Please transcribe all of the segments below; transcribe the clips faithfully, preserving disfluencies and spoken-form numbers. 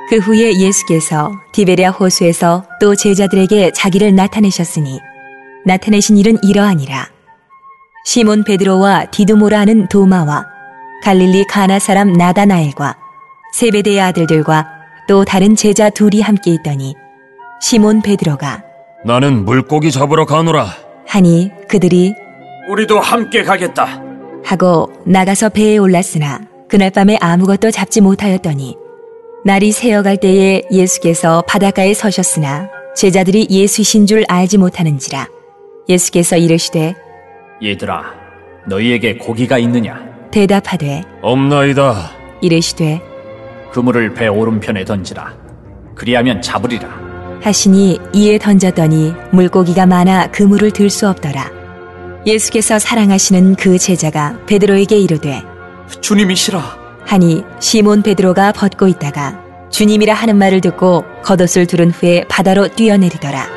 그 후에 예수께서 디베랴 호수에서 또 제자들에게 자기를 나타내셨으니 나타내신 일은 이러하니라. 시몬 베드로와 디두모라 하는 도마와 갈릴리 가나 사람 나다나엘과 세베대의 아들들과 또 다른 제자 둘이 함께 있더니 시몬 베드로가 나는 물고기 잡으러 가노라 하니 그들이 우리도 함께 가겠다 하고 나가서 배에 올랐으나 그날 밤에 아무것도 잡지 못하였더니 날이 새어갈 때에 예수께서 바닷가에 서셨으나 제자들이 예수이신 줄 알지 못하는지라. 예수께서 이르시되 얘들아 너희에게 고기가 있느냐? 대답하되 없나이다. 이르시되 그물을 배 오른편에 던지라. 그리하면 잡으리라 하시니 이에 던졌더니 물고기가 많아 그물을 들 수 없더라. 예수께서 사랑하시는 그 제자가 베드로에게 이르되 주님이시라 하니 시몬 베드로가 벗고 있다가 주님이라 하는 말을 듣고 겉옷을 두른 후에 바다로 뛰어내리더라.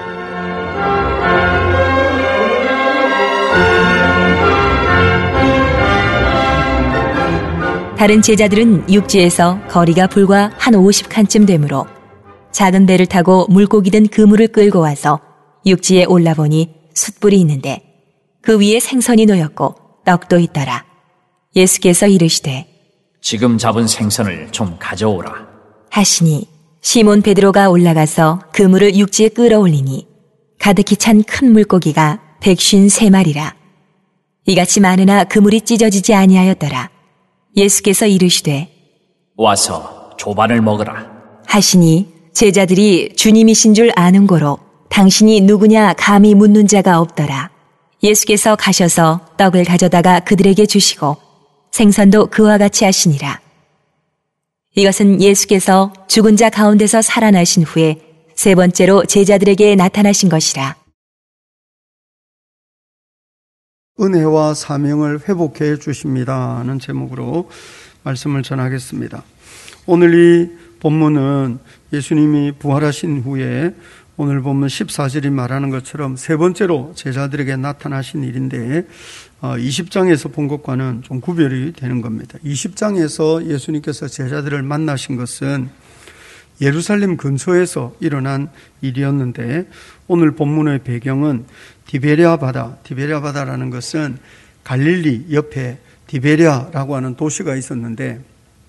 다른 제자들은 육지에서 거리가 불과 한 오십 칸쯤 되므로 작은 배를 타고 물고기 든 그물을 끌고 와서 육지에 올라보니 숯불이 있는데 그 위에 생선이 놓였고 떡도 있더라. 예수께서 이르시되 지금 잡은 생선을 좀 가져오라 하시니 시몬 베드로가 올라가서 그물을 육지에 끌어올리니 가득히 찬 큰 물고기가 백쉰 세 마리라. 이같이 많으나 그물이 찢어지지 아니하였더라. 예수께서 이르시되 와서 조반을 먹으라 하시니 제자들이 주님이신 줄 아는 고로 당신이 누구냐 감히 묻는 자가 없더라. 예수께서 가셔서 떡을 가져다가 그들에게 주시고 생선도 그와 같이 하시니라. 이것은 예수께서 죽은 자 가운데서 살아나신 후에 세 번째로 제자들에게 나타나신 것이라. 은혜와 사명을 회복해 주십니다 하는 제목으로 말씀을 전하겠습니다. 오늘 이 본문은 예수님이 부활하신 후에 오늘 본문 십사 절이 말하는 것처럼 세 번째로 제자들에게 나타나신 일인데 이십 장에서 본 것과는 좀 구별이 되는 겁니다. 이십 장에서 예수님께서 제자들을 만나신 것은 예루살렘 근처에서 일어난 일이었는데 오늘 본문의 배경은 디베랴 바다, 디베랴 바다라는 것은 갈릴리 옆에 디베랴라고 하는 도시가 있었는데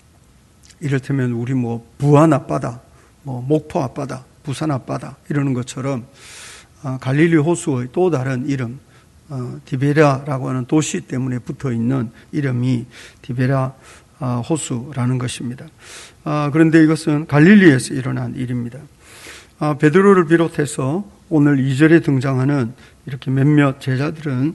이를테면 우리 뭐 부안 앞바다, 뭐 목포 앞바다, 부산 앞바다 이러는 것처럼 갈릴리 호수의 또 다른 이름 디베랴라고 하는 도시 때문에 붙어있는 이름이 디베랴 호수라는 것입니다. 그런데 이것은 갈릴리에서 일어난 일입니다. 베드로를 비롯해서 오늘 이 절에 등장하는 이렇게 몇몇 제자들은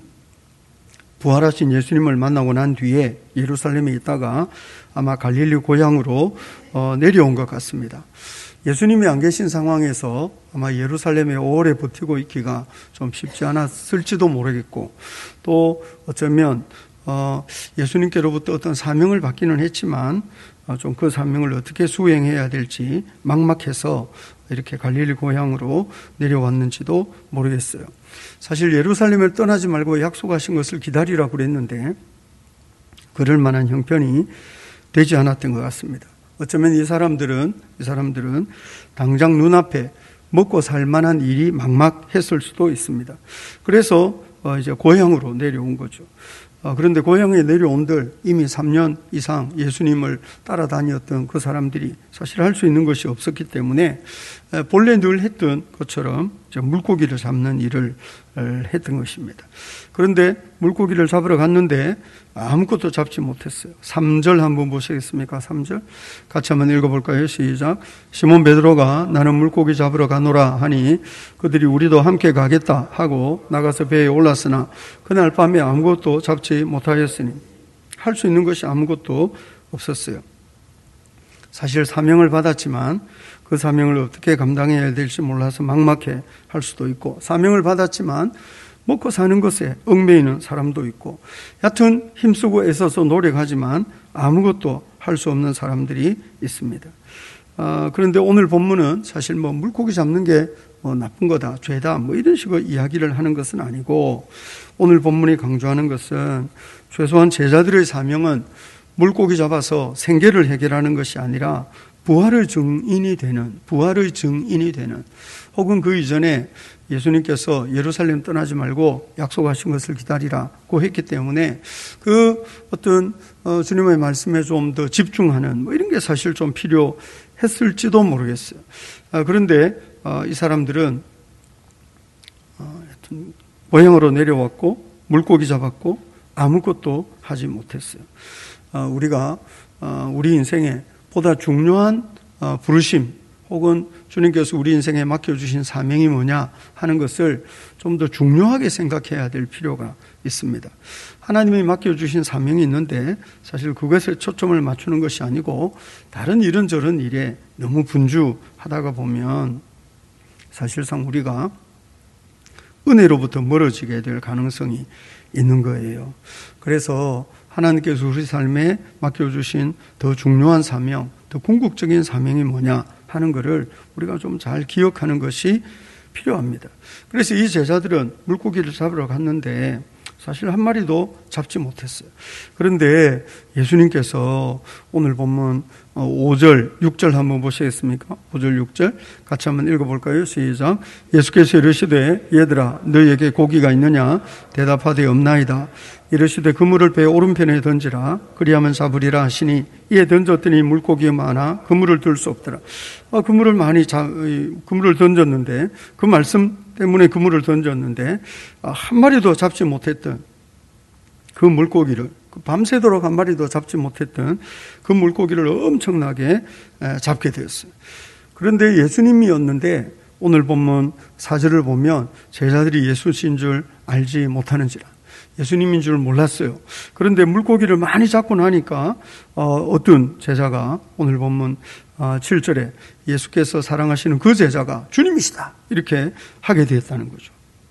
부활하신 예수님을 만나고 난 뒤에 예루살렘에 있다가 아마 갈릴리 고향으로 내려온 것 같습니다. 예수님이 안 계신 상황에서 아마 예루살렘에 오래 버티고 있기가 좀 쉽지 않았을지도 모르겠고 또 어쩌면 예수님께로부터 어떤 사명을 받기는 했지만 좀 그 사명을 어떻게 수행해야 될지 막막해서 이렇게 갈릴리 고향으로 내려왔는지도 모르겠어요. 사실 예루살렘을 떠나지 말고 약속하신 것을 기다리라고 그랬는데 그럴 만한 형편이 되지 않았던 것 같습니다. 어쩌면 이 사람들은 이 사람들은 당장 눈앞에 먹고 살 만한 일이 막막했을 수도 있습니다. 그래서 이제 고향으로 내려온 거죠. 그런데 고향에 내려온들 이미 삼 년 이상 예수님을 따라다녔던 그 사람들이 사실 할 수 있는 것이 없었기 때문에 본래 늘 했던 것처럼 물고기를 잡는 일을 했던 것입니다. 그런데 물고기를 잡으러 갔는데 아무것도 잡지 못했어요. 삼 절 한번 보시겠습니까? 삼 절 같이 한번 읽어볼까요? 시작. 시몬 베드로가 나는 물고기 잡으러 가노라 하니 그들이 우리도 함께 가겠다 하고 나가서 배에 올랐으나 그날 밤에 아무것도 잡지 못하였으니 할 수 있는 것이 아무것도 없었어요. 사실 사명을 받았지만 그 사명을 어떻게 감당해야 될지 몰라서 막막해 할 수도 있고 사명을 받았지만 먹고 사는 것에 얽매이는 사람도 있고 여하튼 힘쓰고 애써서 노력하지만 아무것도 할 수 없는 사람들이 있습니다. 아, 그런데 오늘 본문은 사실 뭐 물고기 잡는 게 뭐 나쁜 거다, 죄다 뭐 이런 식으로 이야기를 하는 것은 아니고 오늘 본문이 강조하는 것은 최소한 제자들의 사명은 물고기 잡아서 생계를 해결하는 것이 아니라 부활의 증인이 되는, 부활의 증인이 되는, 혹은 그 이전에 예수님께서 예루살렘 떠나지 말고 약속하신 것을 기다리라고 했기 때문에 그 어떤 어, 주님의 말씀에 좀 더 집중하는 뭐 이런 게 사실 좀 필요했을지도 모르겠어요. 아, 그런데 어, 이 사람들은 어, 하여튼 고향으로 내려왔고 물고기 잡았고 아무것도 하지 못했어요. 어, 우리가 어, 우리 인생에 보다 중요한 어, 부르심 혹은 주님께서 우리 인생에 맡겨주신 사명이 뭐냐 하는 것을 좀 더 중요하게 생각해야 될 필요가 있습니다. 하나님이 맡겨주신 사명이 있는데 사실 그것에 초점을 맞추는 것이 아니고 다른 이런저런 일에 너무 분주하다가 보면 사실상 우리가 은혜로부터 멀어지게 될 가능성이 있는 거예요. 그래서 하나님께서 우리 삶에 맡겨주신 더 중요한 사명, 더 궁극적인 사명이 뭐냐 하는 것을 우리가 좀 잘 기억하는 것이 필요합니다. 그래서 이 제자들은 물고기를 잡으러 갔는데 사실 한 마리도 잡지 못했어요. 그런데 예수님께서 오늘 본문 오 절, 육 절 한번 보시겠습니까? 오 절, 육 절 같이 한번 읽어볼까요? 시작. 예수께서 이르시되 얘들아 너희에게 고기가 있느냐? 대답하되 없나이다. 이르시되 그물을 배 오른편에 던지라 그리하면 잡으리라 하시니 이에 던졌더니 물고기가 많아 그물을 들 수 없더라. 아, 그물을 많이 잡, 그물을 던졌는데 그 말씀 때문에 그물을 던졌는데 아, 한 마리도 잡지 못했던 그 물고기를 밤새도록 한 마리도 잡지 못했던 그 물고기를 엄청나게 잡게 되었어요. 그런데 예수님이었는데 오늘 본문 사 절을 보면 제자들이 예수신 줄 알지 못하는지라. 예수님인 줄 몰랐어요. 그런데 물고기를 많이 잡고 나니까 어떤 제자가 오늘 본문 칠 절에 예수께서 사랑하시는 그 제자가 주님이시다 이렇게 하게 되었다는 거죠.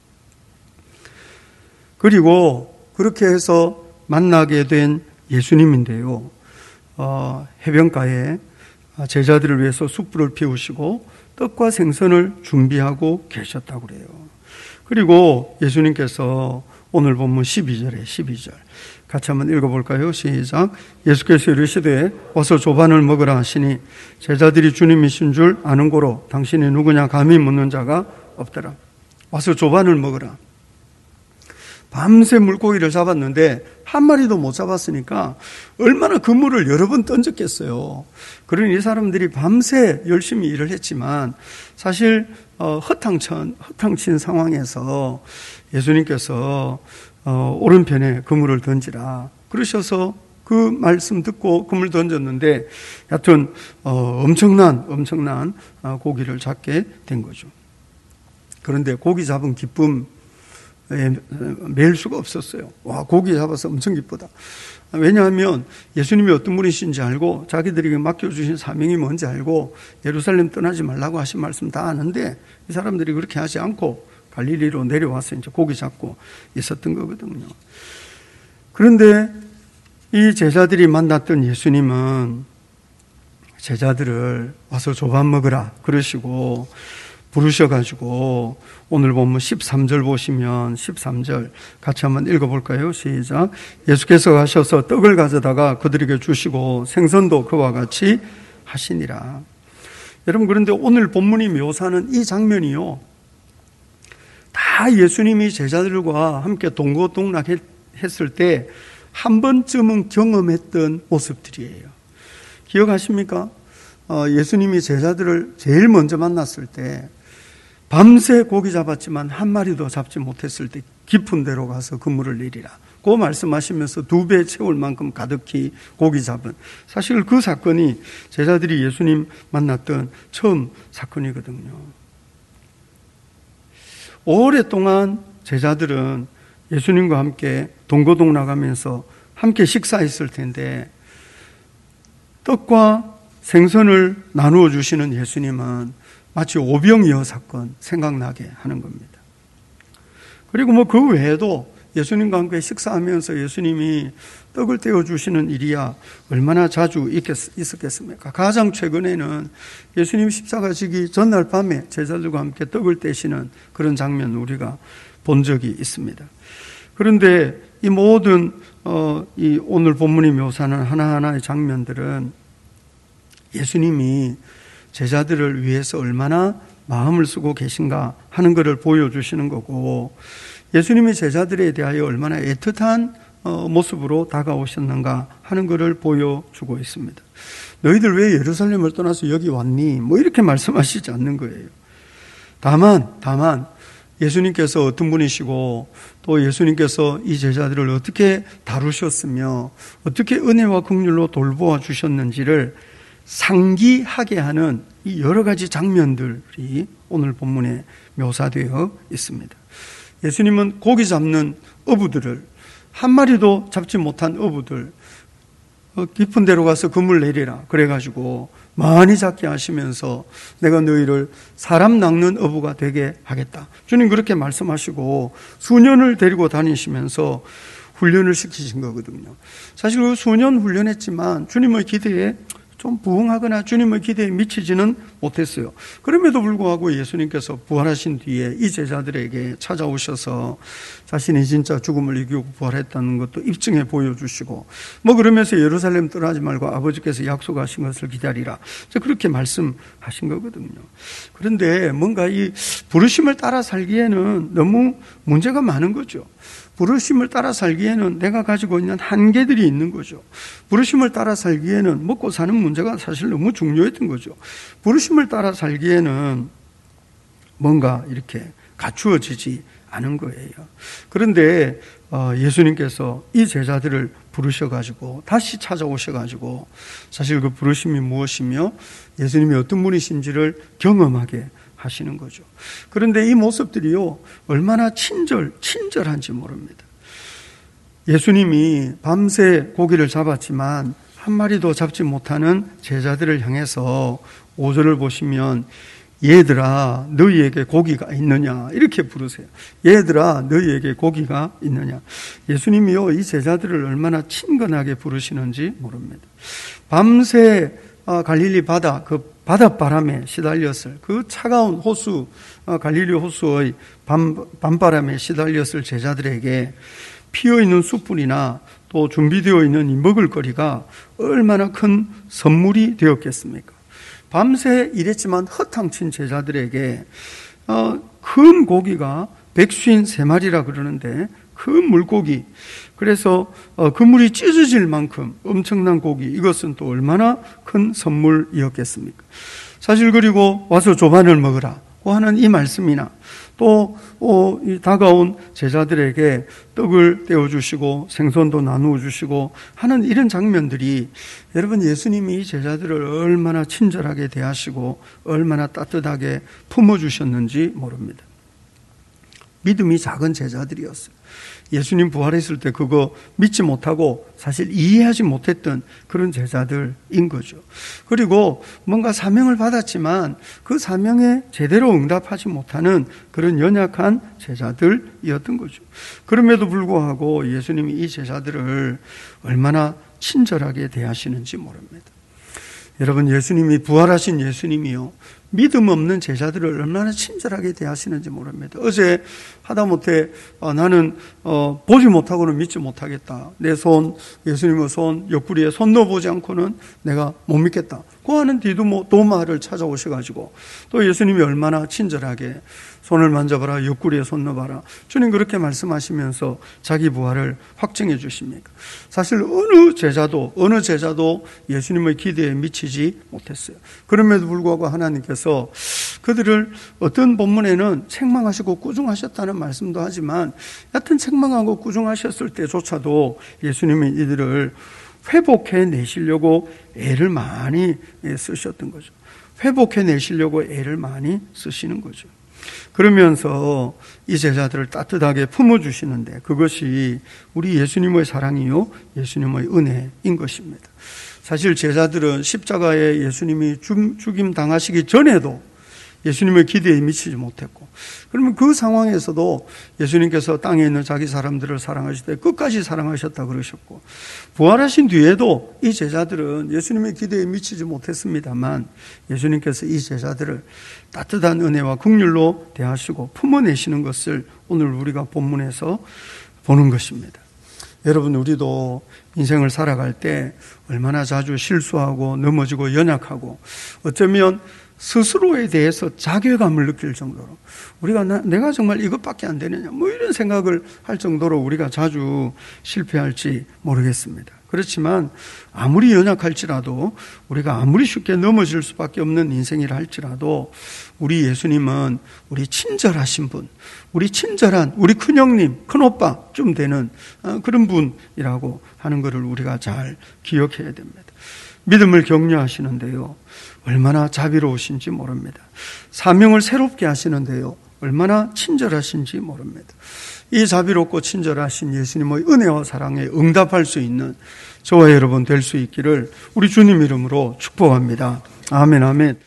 그리고 그렇게 해서 만나게 된 예수님인데요. 어, 해변가에 제자들을 위해서 숯불을 피우시고 떡과 생선을 준비하고 계셨다고 그래요. 그리고 예수님께서 오늘 본문 십이 절에 십이 절 같이 한번 읽어볼까요? 시작. 예수께서 이르시되 와서 조반을 먹으라 하시니 제자들이 주님이신 줄 아는 고로 당신이 누구냐 감히 묻는 자가 없더라. 와서 조반을 먹으라. 밤새 물고기를 잡았는데 한 마리도 못 잡았으니까 얼마나 그물을 여러 번 던졌겠어요. 그러니 이 사람들이 밤새 열심히 일을 했지만 사실 어, 허탕천, 허탕친 상황에서 예수님께서 어, 오른편에 그물을 던지라 그러셔서 그 말씀 듣고 그물 던졌는데 여하튼 어, 엄청난 엄청난 고기를 잡게 된 거죠. 그런데 고기 잡은 기쁨 매일 수가 없었어요. 와, 고기 잡아서 엄청 기쁘다. 왜냐하면 예수님이 어떤 분이신지 알고 자기들에게 맡겨주신 사명이 뭔지 알고 예루살렘 떠나지 말라고 하신 말씀 다 아는데 이 사람들이 그렇게 하지 않고 갈릴리로 내려와서 이제 고기 잡고 있었던 거거든요. 그런데 이 제자들이 만났던 예수님은 제자들을 와서 조반 먹으라 그러시고 부르셔가지고 오늘 보면 십삼 절 보시면 십삼 절 같이 한번 읽어볼까요? 시작. 예수께서 가셔서 떡을 가져다가 그들에게 주시고 생선도 그와 같이 하시니라. 여러분 그런데 오늘 본문이 묘사하는 이 장면이요 다 예수님이 제자들과 함께 동고동락했을 때 한 번쯤은 경험했던 모습들이에요. 기억하십니까? 어, 예수님이 제자들을 제일 먼저 만났을 때 밤새 고기 잡았지만 한 마리도 잡지 못했을 때 깊은 데로 가서 그물을 내리라. 그 말씀하시면서 두 배 채울 만큼 가득히 고기 잡은 사실 그 사건이 제자들이 예수님 만났던 처음 사건이거든요. 오랫동안 제자들은 예수님과 함께 동고동락하면서 함께 식사했을 텐데 떡과 생선을 나누어 주시는 예수님은 마치 오병이어 사건 생각나게 하는 겁니다. 그리고 뭐 그 외에도 예수님과 함께 식사하면서 예수님이 떡을 떼어 주시는 일이야 얼마나 자주 있었겠습니까? 가장 최근에는 예수님 십자가 지기 전날 밤에 제자들과 함께 떡을 떼시는 그런 장면 우리가 본 적이 있습니다. 그런데 이 모든 어, 이 오늘 본문이 묘사하는 하나하나의 장면들은 예수님이 제자들을 위해서 얼마나 마음을 쓰고 계신가 하는 것을 보여주시는 거고, 예수님이 제자들에 대하여 얼마나 애틋한 모습으로 다가오셨는가 하는 것을 보여주고 있습니다. 너희들 왜 예루살렘을 떠나서 여기 왔니? 뭐 이렇게 말씀하시지 않는 거예요. 다만 다만 예수님께서 어떤 분이시고, 또 예수님께서 이 제자들을 어떻게 다루셨으며 어떻게 은혜와 긍휼로 돌보아 주셨는지를 상기하게 하는 이 여러 가지 장면들이 오늘 본문에 묘사되어 있습니다. 예수님은 고기 잡는 어부들을, 한 마리도 잡지 못한 어부들, 깊은 데로 가서 그물 내리라 그래가지고 많이 잡게 하시면서 내가 너희를 사람 낚는 어부가 되게 하겠다, 주님 그렇게 말씀하시고 수년을 데리고 다니시면서 훈련을 시키신 거거든요. 사실 그 수년 훈련했지만 주님의 기대에 좀 부응하거나 주님의 기대에 미치지는 못했어요. 그럼에도 불구하고 예수님께서 부활하신 뒤에 이 제자들에게 찾아오셔서 자신이 진짜 죽음을 이기고 부활했다는 것도 입증해 보여주시고, 뭐 그러면서 예루살렘 떠나지 말고 아버지께서 약속하신 것을 기다리라, 그렇게 말씀하신 거거든요. 그런데 뭔가 이 부르심을 따라 살기에는 너무 문제가 많은 거죠. 부르심을 따라 살기에는 내가 가지고 있는 한계들이 있는 거죠. 부르심을 따라 살기에는 먹고 사는 문제가 사실 너무 중요했던 거죠. 부르심을 따라 살기에는 뭔가 이렇게 갖추어지지 않은 거예요. 그런데 예수님께서 이 제자들을 부르셔가지고 다시 찾아오셔가지고 사실 그 부르심이 무엇이며 예수님이 어떤 분이신지를 경험하게 하시는 거죠. 그런데 이 모습들이요, 얼마나 친절, 친절한지 모릅니다. 예수님이 밤새 고기를 잡았지만 한 마리도 잡지 못하는 제자들을 향해서 오 절을 보시면 얘들아 너희에게 고기가 있느냐 이렇게 부르세요. 얘들아 너희에게 고기가 있느냐. 예수님이요, 이 제자들을 얼마나 친근하게 부르시는지 모릅니다. 밤새 갈릴리 바다, 그 바닷바람에 시달렸을, 그 차가운 호수, 갈릴리 호수의 밤, 밤바람에 시달렸을 제자들에게 피어있는 숯불이나 또 준비되어 있는 이 먹을거리가 얼마나 큰 선물이 되었겠습니까? 밤새 일했지만 허탕친 제자들에게 어, 큰 고기가 백쉰세 마리라 그러는데 큰 물고기, 그래서 그물이 찢어질 만큼 엄청난 고기, 이것은 또 얼마나 큰 선물이었겠습니까? 사실 그리고 와서 조반을 먹으라 하는 이 말씀이나 또 다가온 제자들에게 떡을 떼어주시고 생선도 나누어 주시고 하는 이런 장면들이, 여러분 예수님이 이 제자들을 얼마나 친절하게 대하시고 얼마나 따뜻하게 품어주셨는지 모릅니다. 믿음이 작은 제자들이었어요. 예수님 부활했을 때 그거 믿지 못하고 사실 이해하지 못했던 그런 제자들인 거죠. 그리고 뭔가 사명을 받았지만 그 사명에 제대로 응답하지 못하는 그런 연약한 제자들이었던 거죠. 그럼에도 불구하고 예수님이 이 제자들을 얼마나 친절하게 대하시는지 모릅니다. 여러분, 예수님이 부활하신 예수님이요, 믿음 없는 제자들을 얼마나 친절하게 대하시는지 모릅니다. 어제 하다못해 어, 나는 어, 보지 못하고는 믿지 못하겠다. 내 손, 예수님의 손, 옆구리에 손 넣어보지 않고는 내가 못 믿겠다. 그 하는 디두모 도마를 찾아오셔가지고 또 예수님이 얼마나 친절하게 손을 만져봐라, 옆구리에 손 넣어봐라. 주님 그렇게 말씀하시면서 자기 부활을 확증해 주십니까? 사실 어느 제자도 어느 제자도 예수님의 기대에 미치지 못했어요. 그럼에도 불구하고 하나님께서 그들을 어떤 본문에는 책망하시고 꾸중하셨다는 말씀도 하지만, 여튼 책망하고 꾸중하셨을 때조차도 예수님이 이들을 회복해 내시려고 애를 많이 쓰셨던 거죠. 회복해 내시려고 애를 많이 쓰시는 거죠. 그러면서 이 제자들을 따뜻하게 품어주시는데, 그것이 우리 예수님의 사랑이요, 예수님의 은혜인 것입니다. 사실 제자들은 십자가에 예수님이 죽임 당하시기 전에도 예수님의 기대에 미치지 못했고, 그러면 그 상황에서도 예수님께서 땅에 있는 자기 사람들을 사랑하실 때 끝까지 사랑하셨다 그러셨고, 부활하신 뒤에도 이 제자들은 예수님의 기대에 미치지 못했습니다만 예수님께서 이 제자들을 따뜻한 은혜와 긍휼로 대하시고 품어내시는 것을 오늘 우리가 본문에서 보는 것입니다. 여러분, 우리도 인생을 살아갈 때 얼마나 자주 실수하고 넘어지고 연약하고 어쩌면 스스로에 대해서 자괴감을 느낄 정도로 우리가 나, 내가 정말 이것밖에 안 되느냐 뭐 이런 생각을 할 정도로 우리가 자주 실패할지 모르겠습니다. 그렇지만 아무리 연약할지라도 우리가 아무리 쉽게 넘어질 수밖에 없는 인생이라 할지라도 우리 예수님은 우리 친절하신 분, 우리 친절한 우리 큰형님, 큰오빠쯤 되는 그런 분이라고 하는 것을 우리가 잘 기억해야 됩니다. 믿음을 격려하시는데요, 얼마나 자비로우신지 모릅니다. 사명을 새롭게 하시는데요, 얼마나 친절하신지 모릅니다. 이 자비롭고 친절하신 예수님의 은혜와 사랑에 응답할 수 있는 저와 여러분 될 수 있기를 우리 주님 이름으로 축복합니다. 아멘, 아멘.